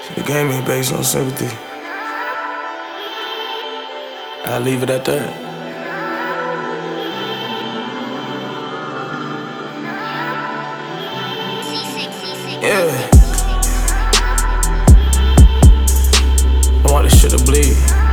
The game ain't based on sympathy. I'll leave it at that. Yeah. I want this shit to bleed.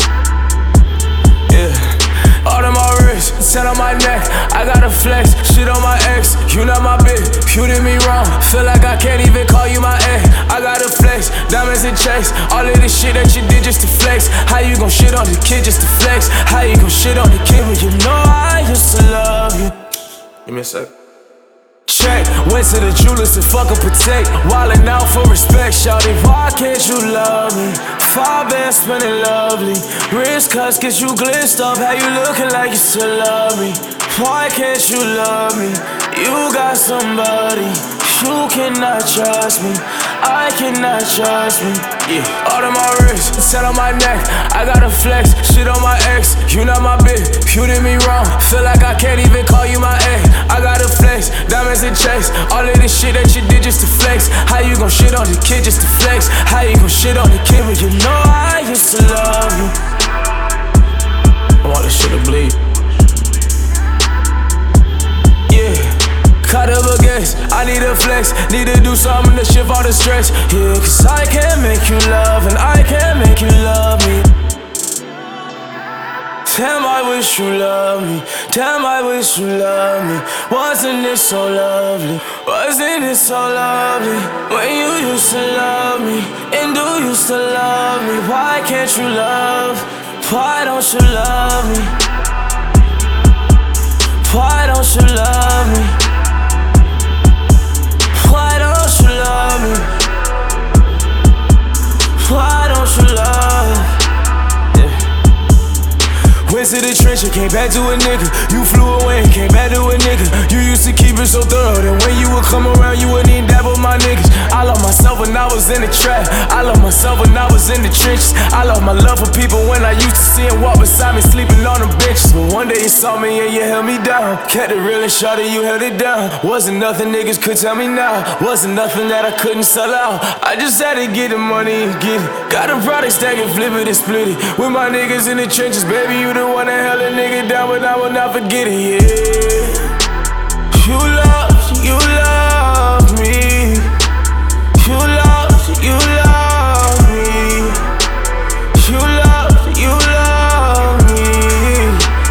Yeah. All on my wrist, set on my neck. I gotta flex, shit on my ex. You not my bitch, you did me wrong. Feel like I can't even call you my ex. I gotta flex, diamonds and checks. All of this shit that you did just to flex. How you gon' shit on the kid just to flex? How you gon' shit on the kid when you know I used to love you? Give me a sec. Check, went to the jewelers to fuck up protect. Wildin' out for respect, shawty. Why can't you love me? 5 bands spinning lovely. Wrist cuts get you glitched up. How you looking like you still love me? Why can't you love me? You got somebody. You cannot trust me. I cannot trust me. Yeah. All on my wrist, set on my neck. I gotta flex, shit on my ex. You not my bitch, you did me wrong. Feel like I can't even call you my ex. I gotta flex, diamonds and checks. All of this shit that you did just to flex. How you gon' shit on the kid just to flex? How you gon' shit on the kid when you know I used to love you? I want this shit to bleed. Yeah. Caught up against, I need a flex. Need to do something to shift all the stress. Yeah, cause I can't make you love and I can't make you love me. Damn, I wish you loved me. Damn, I wish you loved me. Wasn't it so lovely? Wasn't it so lovely? When you used to love me and do you still love me? Why can't you love? Why don't you love me? Why don't you love me? Why don't you love me? Why don't you love? Yeah. Went to the trench and came back to a nigga. You flew away and came back to a nigga. You used to keep it so thorough that when you would come around, you wouldn't even dab with my niggas. I love myself when I was in the trap. I love myself when I was in the trenches. I love my love for people when I used to see him walk beside me, sleeping on the benches. But one day you saw me and you held me down. Kept it real and shawty, you held it down. Wasn't nothing niggas could tell me now. Wasn't nothing that I couldn't sell out. I just had to get the money and get it. Got a product stack and flip it and split it. With my niggas in the trenches, baby, you the one that held a nigga down, but I will not forget it, yeah. You love me. You love me. You love me.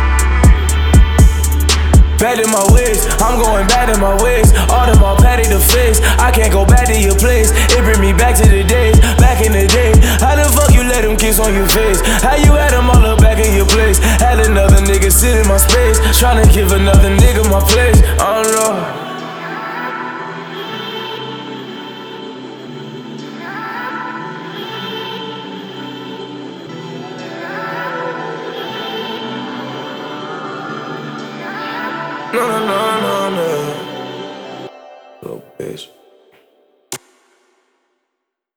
Back to my ways, I'm going back to my ways. All of my patty to face, I can't go back to your place. It bring me back to the days, back in the day. How the fuck you let them kiss on your face? How you had them all up back in your place? Had another nigga sit in my space, tryna give another nigga my place. I don't know. No, no, no.